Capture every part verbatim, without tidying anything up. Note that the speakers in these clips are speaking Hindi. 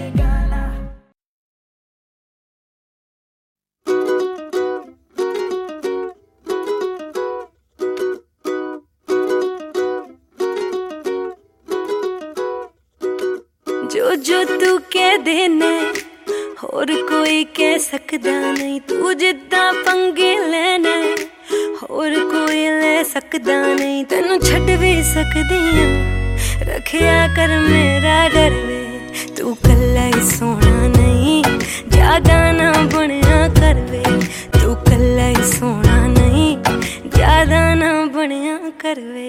जो जो तू कह देना होर कोई कह सकदा नहीं, तू जिद्दां पंगे लेना होर कोई ले सकदा नहीं। तेनू छड्ड भी सकदी हां, रखिया कर मेरा डर वे, तू कल्ला ही सोना नहीं, ज्यादा ना बनिया कर वे। तू कल्ला ही सोना नहीं, ज्यादा ना बनिया कर वे।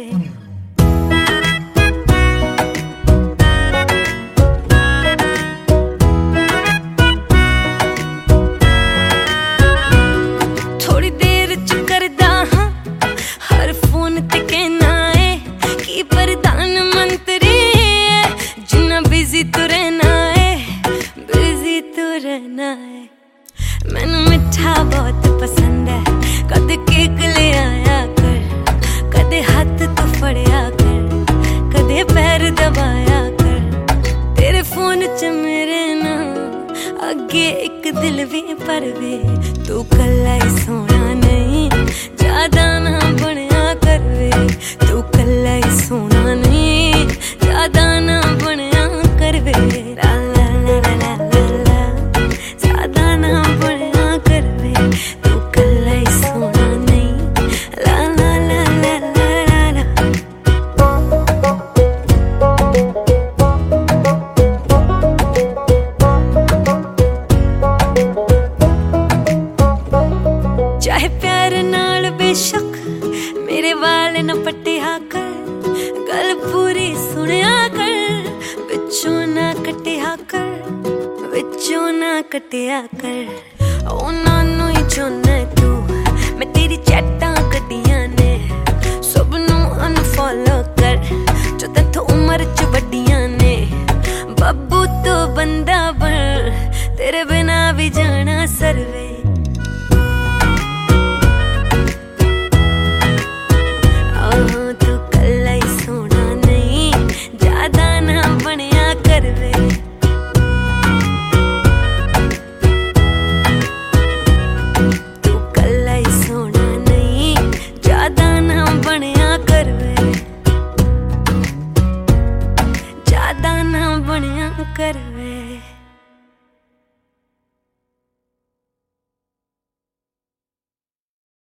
मैनू मिठा बहुत पसंद है, कदे केक ले आया कर, कदे हाथ तो फड़िया कर, कदे पैर दबाया कर। तेरे फोन च मेरे नाम अगे एक दिल भी पर वे, तू कल्ला ही सोना नहीं, ज्यादा ना बनिया कर वे। तू कल्ला ही सोना नहीं, ज्यादा ना बनिया कर वे। ला ला ला ला ला ला, ज्यादा ना बनिया कर वे। तू कल्ला ही सोना नहीं, ला ला ला ला ला ला। चाहे प्यार नाल बेशक मेरे वाल न पट्टिया कर, गल पूरी सुनिया कर, विचों ना कटिया कर, विचों ना कटिया कर। ओ नानू ही चुन तू, मैं तेरी चैटां